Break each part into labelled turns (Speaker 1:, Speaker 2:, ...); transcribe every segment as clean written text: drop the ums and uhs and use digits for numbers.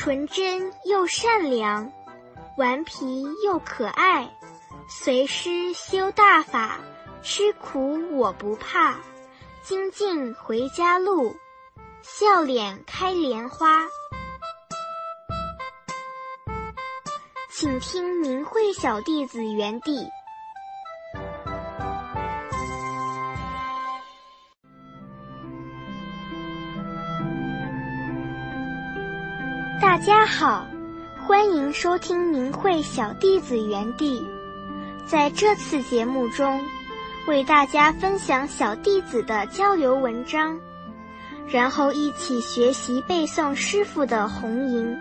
Speaker 1: 纯真又善良，顽皮又可爱，随师修大法，吃苦我不怕，精进回家路，笑脸开莲花。请听明慧小弟子园地。大家好，欢迎收听明慧小弟子园地。在这次节目中，为大家分享小弟子的交流文章，然后一起学习背诵师父的弘吟。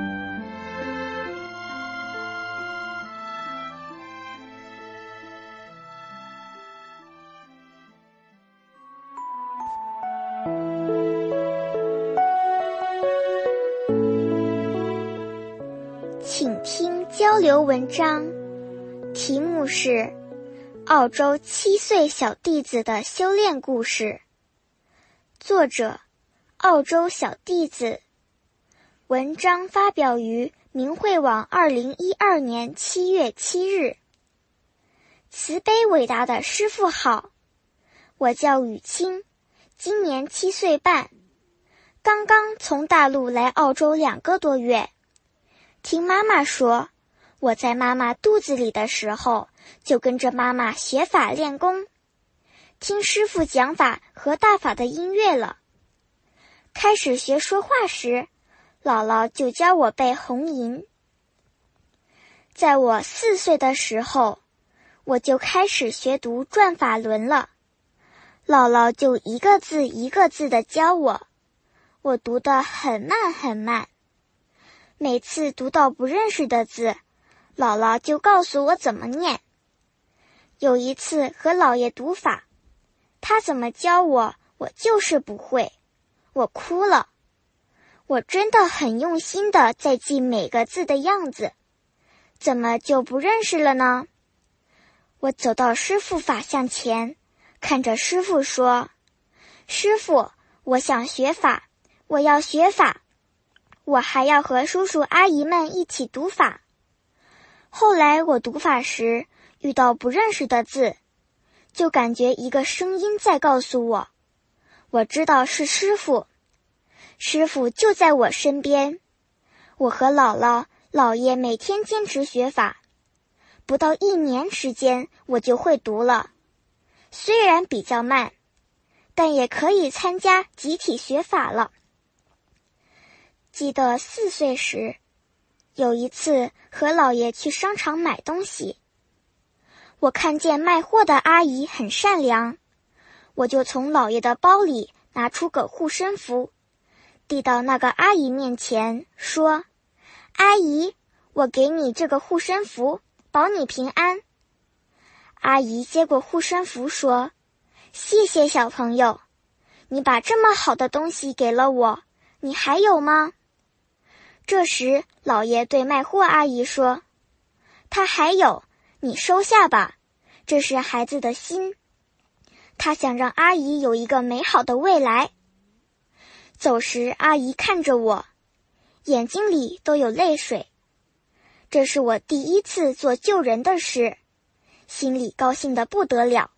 Speaker 1: 请听交流文章，题目是澳洲7岁小弟子的修炼故事，作者澳洲小弟子，文章发表于明慧网2012年7月7日。慈悲伟大的师父好，我叫雨清，今年7岁半，刚刚从大陆来澳洲2个多月。听妈妈说，我在妈妈肚子里的时候就跟着妈妈学法练功，听师父讲法和大法的音乐了。开始学说话时，姥姥就教我背弘吟。在我4岁的时候，我就开始学读转法轮了，姥姥就一个字一个字地教我，我读得很慢很慢。每次读到不认识的字，姥姥就告诉我怎么念。有一次和姥爷读法，他怎么教我，我就是不会，我哭了。我真的很用心地在记每个字的样子，怎么就不认识了呢？我走到师父法像前，看着师父说：“师父，我想学法，我要学法。我还要和叔叔阿姨们一起读法。”后来我读法时遇到不认识的字，就感觉一个声音在告诉我，我知道是师父，师父就在我身边。我和姥姥、姥爷每天坚持学法，不到1年时间我就会读了，虽然比较慢，但也可以参加集体学法了。记得4岁时，有一次和姥爷去商场买东西，我看见卖货的阿姨很善良，我就从姥爷的包里拿出个护身符，递到那个阿姨面前，说：“阿姨，我给你这个护身符，保你平安。”阿姨接过护身符说：“谢谢小朋友，你把这么好的东西给了我，你还有吗？”这时姥爷对卖货阿姨说：“他还有，你收下吧，这是孩子的心，他想让阿姨有一个美好的未来。”走时阿姨看着我，眼睛里都有泪水。这是我第1次做救人的事，心里高兴得不得了。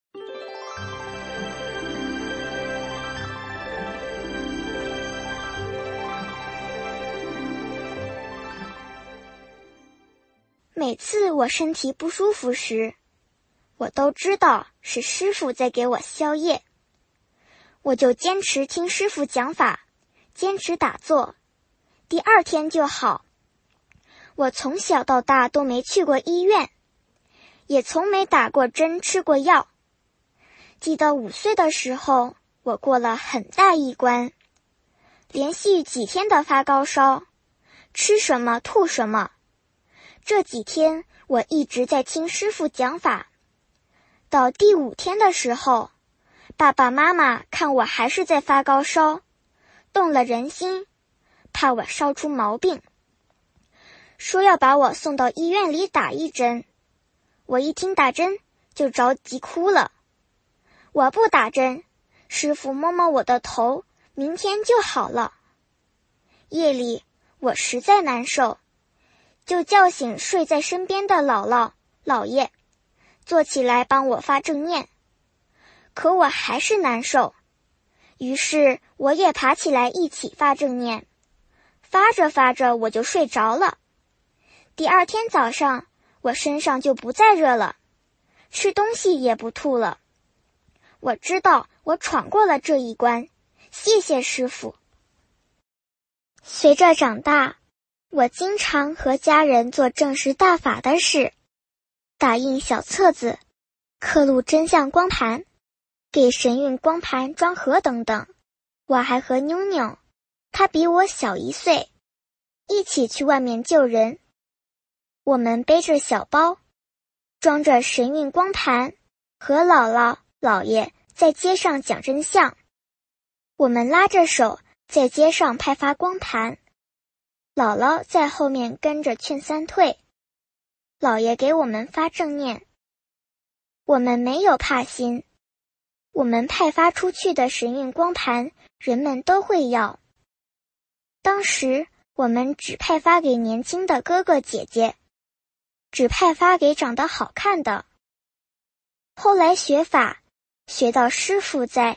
Speaker 1: 每次我身体不舒服时，我都知道是师父在给我消业，我就坚持听师父讲法，坚持打坐，第2天就好。我从小到大都没去过医院，也从没打过针吃过药。记得5岁的时候，我过了很大一关，连续几天的发高烧，吃什么吐什么。这几天我一直在听师父讲法，到第5天的时候，爸爸妈妈看我还是在发高烧，动了人心，怕我烧出毛病，说要把我送到医院里打1针。我一听打针就着急哭了，我不打针，师父摸摸我的头，明天就好了。夜里我实在难受，就叫醒睡在身边的姥姥、姥爷，坐起来帮我发正念。可我还是难受，于是我也爬起来一起发正念。发着发着我就睡着了。第二天早上，我身上就不再热了，吃东西也不吐了。我知道我闯过了这一关，谢谢师父。随着长大，我经常和家人做正视大法的事，打印小册子，刻录真相光盘，给神韵光盘装盒等等。我还和妞妞，她比我小1岁，一起去外面救人。我们背着小包，装着神韵光盘，和姥姥、姥爷在街上讲真相。我们拉着手在街上派发光盘，姥姥在后面跟着劝三退，姥爷给我们发正念。我们没有怕心，我们派发出去的神韵光盘，人们都会要。当时我们只派发给年轻的哥哥姐姐，只派发给长得好看的。后来学法，学到师父在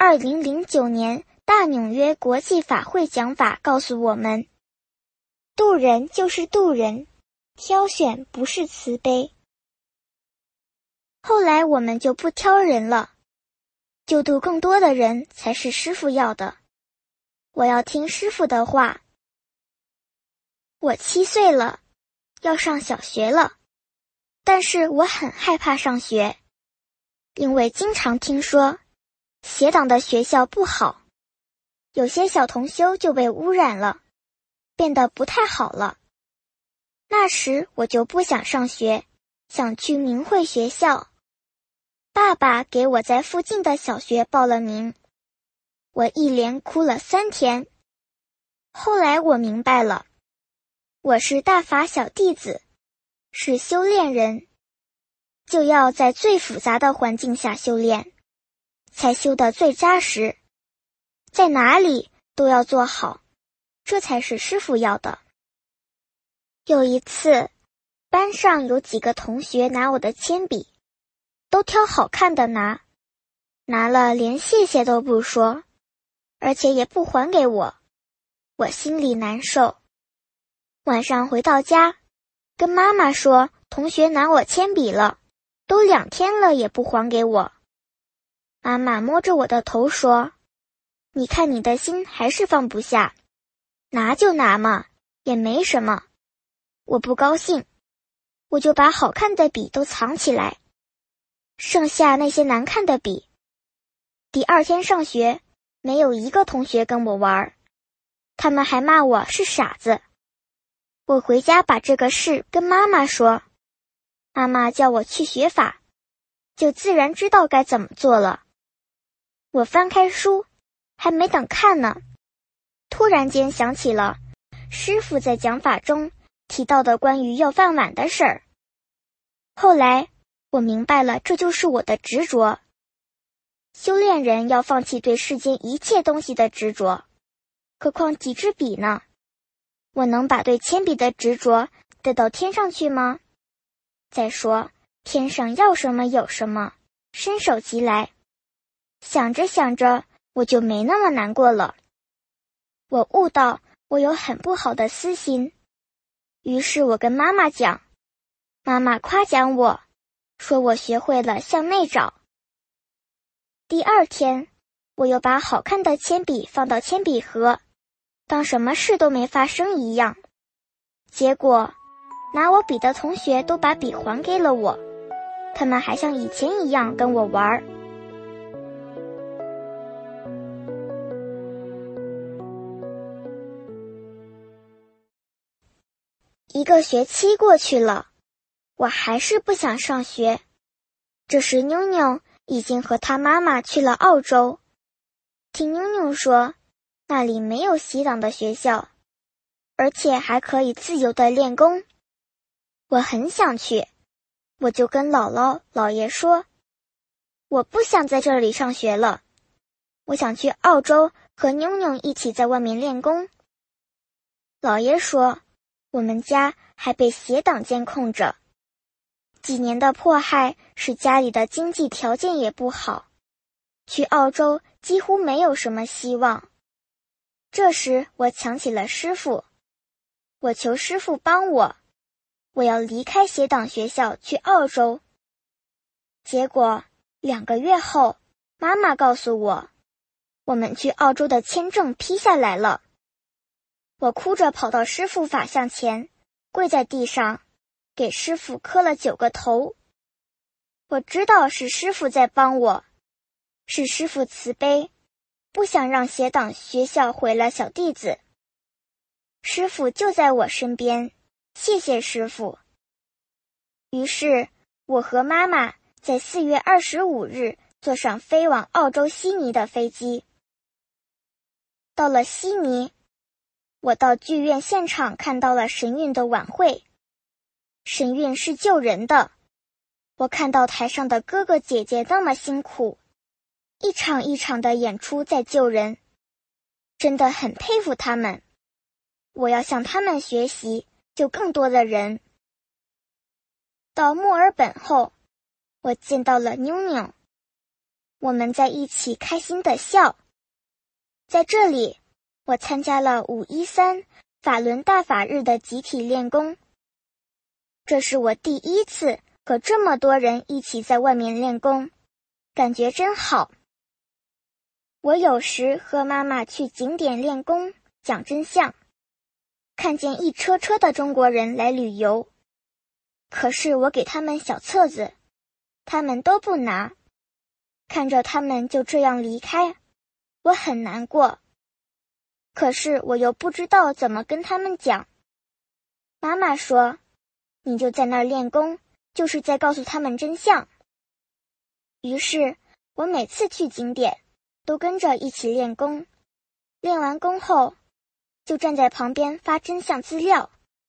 Speaker 1: 2009年大纽约国际法会讲法告诉我们，渡人就是渡人，挑选不是慈悲。后来我们就不挑人了，救度更多的人才是师父要的。我要听师父的话。我7岁了，要上小学了，但是我很害怕上学，因为经常听说邪党的学校不好，有些小同修就被污染了，变得不太好了。那时我就不想上学，想去明慧学校。爸爸给我在附近的小学报了名，我一连哭了3天。后来我明白了，我是大法小弟子，是修炼人，就要在最复杂的环境下修炼，才修得最扎实，在哪里都要做好，这才是师父要的。有一次，班上有几个同学拿我的铅笔，都挑好看的拿了连谢谢都不说，而且也不还给我，我心里难受。晚上回到家，跟妈妈说同学拿我铅笔了，都2天了也不还给我。妈妈摸着我的头说，你看你的心还是放不下，拿就拿嘛，也没什么。我不高兴，我就把好看的笔都藏起来，剩下那些难看的笔。第2天上学，没有一个同学跟我玩，他们还骂我是傻子。我回家把这个事跟妈妈说，妈妈叫我去学法，就自然知道该怎么做了。我翻开书，还没等看呢，突然间想起了师父在讲法中提到的关于要饭碗的事儿。后来我明白了，这就是我的执着。修炼人要放弃对世间一切东西的执着，何况几支笔呢？我能把对铅笔的执着带到天上去吗？再说，天上要什么有什么，伸手即来。想着想着，我就没那么难过了。我悟到我有很不好的私心，于是我跟妈妈讲，妈妈夸奖我，说我学会了向内找。第2天，我又把好看的铅笔放到铅笔盒，当什么事都没发生一样。结果，拿我笔的同学都把笔还给了我，他们还像以前一样跟我玩。1个学期过去了，我还是不想上学。这时妞妞已经和她妈妈去了澳洲。听妞妞说，那里没有洗党的学校，而且还可以自由地练功。我很想去，我就跟姥姥、姥爷说，我不想在这里上学了，我想去澳洲和妞妞一起在外面练功。 姥爷说，我们家还被邪党监控着。几年的迫害使家里的经济条件也不好，去澳洲几乎没有什么希望。这时我想起了师父，我求师父帮我，我要离开邪党学校去澳洲。结果2个月后，妈妈告诉我，我们去澳洲的签证批下来了。我哭着跑到师父法像前，跪在地上，给师父磕了9个头。我知道是师父在帮我，是师父慈悲，不想让邪党学校毁了小弟子。师父就在我身边，谢谢师父。于是我和妈妈在4月25日坐上飞往澳洲悉尼的飞机。到了悉尼，我到剧院现场看到了神韵的晚会。神韵是救人的，我看到台上的哥哥姐姐那么辛苦，一场一场的演出在救人，真的很佩服他们。我要向他们学习，救更多的人。到墨尔本后，我见到了妞妞，我们在一起开心地笑。在这里，我参加了513法轮大法日的集体练功。这是我第一次和这么多人一起在外面练功，感觉真好。我有时和妈妈去景点练功，讲真相，看见一车车的中国人来旅游，可是我给他们小册子，他们都不拿，看着他们就这样离开，我很难过。可是我又不知道怎么跟他们讲。妈妈说，你就在那儿练功，就是在告诉他们真相。于是我每次去景点都跟着一起练功，练完功后就站在旁边发真相资料。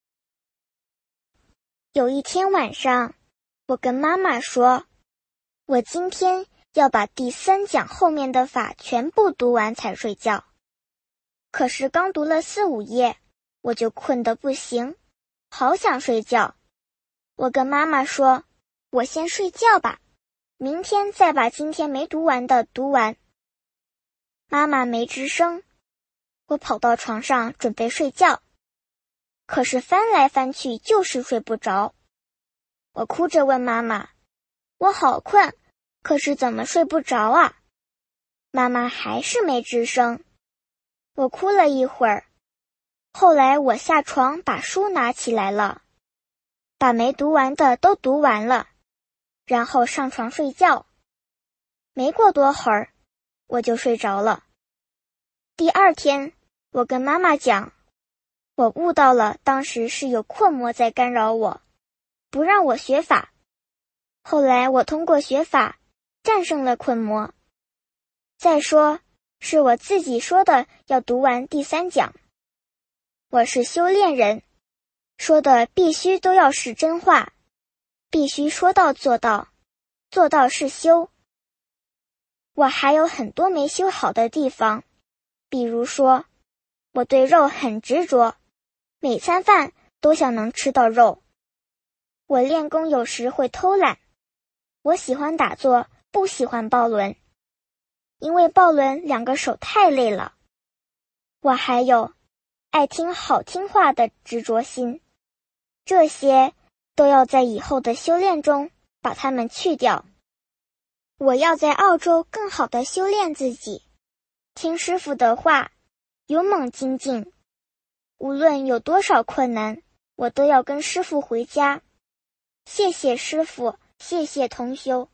Speaker 1: 有一天晚上，我跟妈妈说，我今天要把第3讲后面的法全部读完才睡觉。可是刚读了4、5页，我就困得不行，好想睡觉。我跟妈妈说，我先睡觉吧，明天再把今天没读完的读完。妈妈没吱声，我跑到床上准备睡觉，可是翻来翻去就是睡不着。我哭着问妈妈，我好困，可是怎么睡不着啊？妈妈还是没吱声。我哭了一会儿，后来我下床把书拿起来了，把没读完的都读完了，然后上床睡觉。没过多会儿，我就睡着了。第2天，我跟妈妈讲，我悟到了当时是有困魔在干扰我，不让我学法。后来我通过学法，战胜了困魔。再说，是我自己说的要读完第3讲。我是修炼人，说的必须都要是真话，必须说到做到，做到是修。我还有很多没修好的地方，比如说，我对肉很执着，每餐饭都想能吃到肉。我练功有时会偷懒，我喜欢打坐，不喜欢抱轮，因为抱轮2个手太累了。我还有爱听好听话的执着心，这些都要在以后的修炼中把它们去掉。我要在澳洲更好的修炼自己，听师父的话，勇猛精进。无论有多少困难，我都要跟师父回家。谢谢师父，谢谢同修。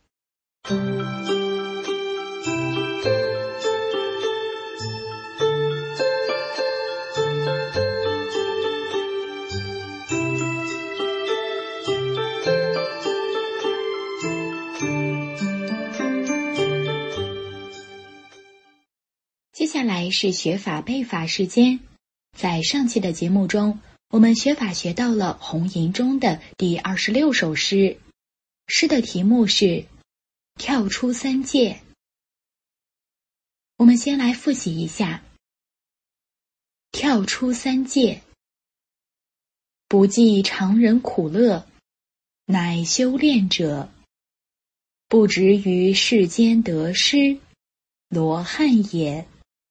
Speaker 2: 接下来是学法背法时间。在上期的节目中，我们学法学到了红吟中的第26首诗，诗的题目是跳出3界。我们先来复习一下。跳出3界， 不计常人苦乐，乃修炼者。不执于世间得失，罗汉也。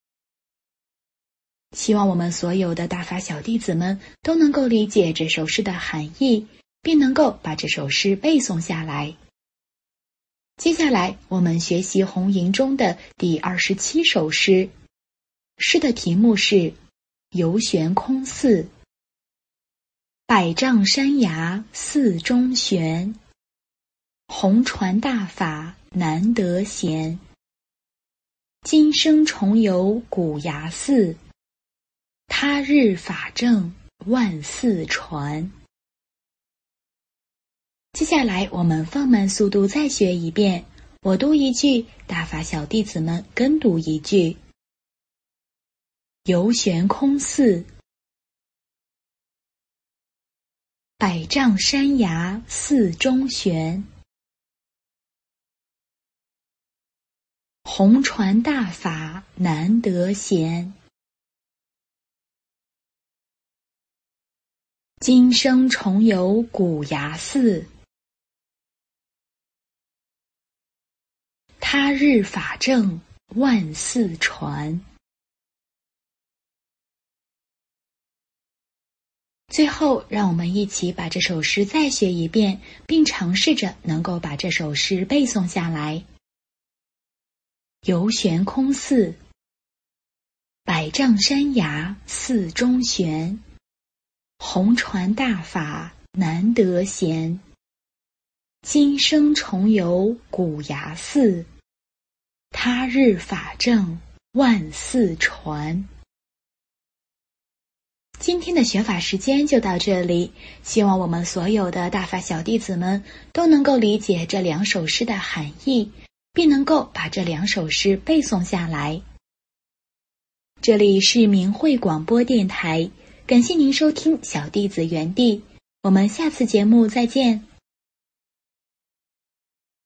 Speaker 2: 希望我们所有的大法小弟子们都能够理解这首诗的含义，并能够把这首诗背诵下来。接下来我们学习红吟中的第27首诗，诗的题目是游玄空寺。百丈山崖寺中悬，红传大法难得闲。今生重游古崖寺，他日法正万寺传。接下来我们放慢速度再学一遍，我读一句，大法小弟子们跟读一句。游玄空寺，百丈山崖寺中悬。红传大法难得闲。今生重游古崖寺，他日法正万寺传。最后，让我们一起把这首诗再学一遍，并尝试着能够把这首诗背诵下来。游玄空寺，百丈山崖寺中悬。红传大法难得闲。今生重游古崖寺，他日法正万寺传。今天的学法时间就到这里，希望我们所有的大法小弟子们都能够理解这2首诗的含义，并能够把这2首诗背诵下来。这里是明慧广播电台，感谢您收听小弟子园地，我们下次节目再见。